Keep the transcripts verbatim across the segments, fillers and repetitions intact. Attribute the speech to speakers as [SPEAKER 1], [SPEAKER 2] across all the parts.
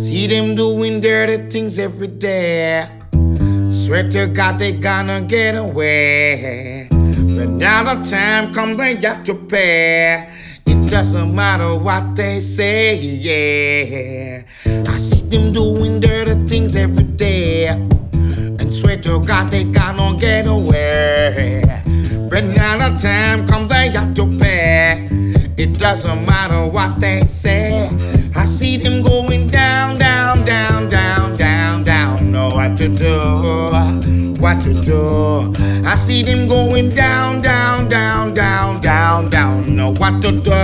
[SPEAKER 1] See them doing dirty things every day. Swear to God they gonna get away. But now the time comes they got to pay. It doesn't matter what they say, yeah. I see them doing dirty things every day. And swear to God they gonna get away. But now the time comes they got to pay. It doesn't matter what they say. I see them going down, down, down, down, down, down. Know what to do, what to do. I see them going down, down, down, down, down, down. Know what to do.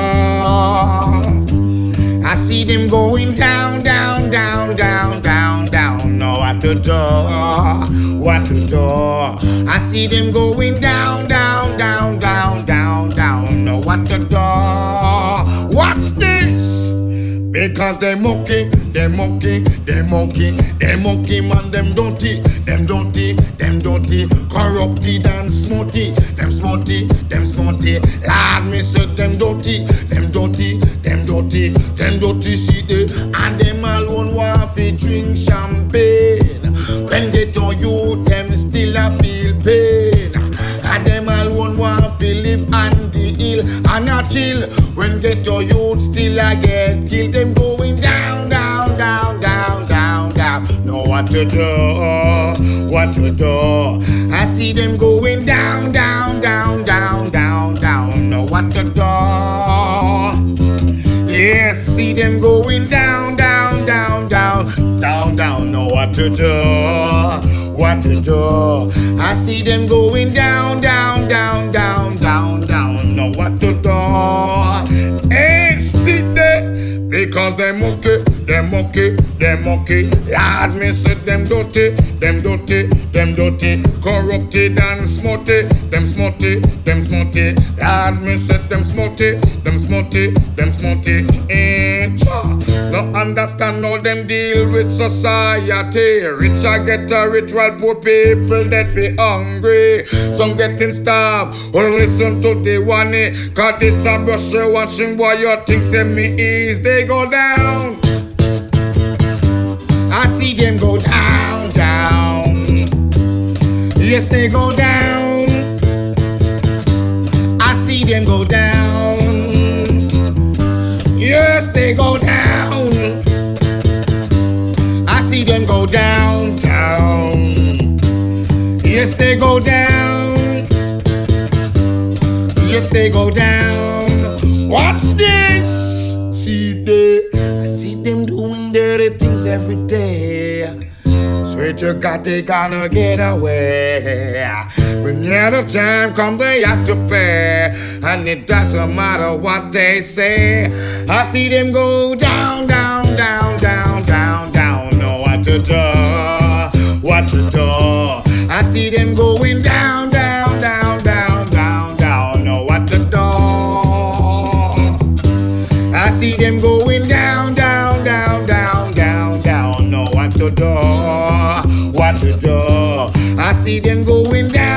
[SPEAKER 1] I see them going down, down, down, down, down, down. Know what to do, what to do. I see them going down, down, down, down, down, down. Know what to do. What's this? Because they monkey, they monkey, they monkey, they monkey man, them dirty, them dirty, them dirty, corrupted and smutty, them smutty, them smutty. Lord, me say them dirty, them dirty, them dirty, them dirty. See they and them alone want to drink champagne. When they tell you, them still a feel pain. And them alone want to live on the hill and not chill. When get your youth still a get killed. Them going down, down, down, down, down, down. Know what to do, what to do. I see them going down, down, down, down, down, down. Know what to do. Yes, see them going down, down, down, down, down, down. Know what to do, what to do. I see them going down, down, down, down, down, down. Know what to do. Hey, see that? Because they monkey, they monkey, they monkey. Lord, me say them dirty, them dirty, them dirty, corrupted and smutty, them smutty, them smutty. Lord, me say them smutty, them smutty, them smutty. Eh, cha. No understand how them deal with society. Rich I get a rich while poor people that feel hungry. Some getting starved. Well, listen to the one, eh. Cause this a brush watching boy, you think say me ease. They go down. I see them go down, down. Yes, they go down. I see them go down. Yes, they go down. I see them go down, down. Yes, they go down. Yes, they go down. What's this? See they, I see them doing dirty things every day. Swear to God they gonna get away. But near the time come they have to pay. And it doesn't matter what they say. I see them go down, down, down, down, down, down. Know what to do, what to do. I see them going down, down, down, down, down, down. Know what to do. I see them going down, down, down, down, down, down. Know what to do, what to do. I see them going down.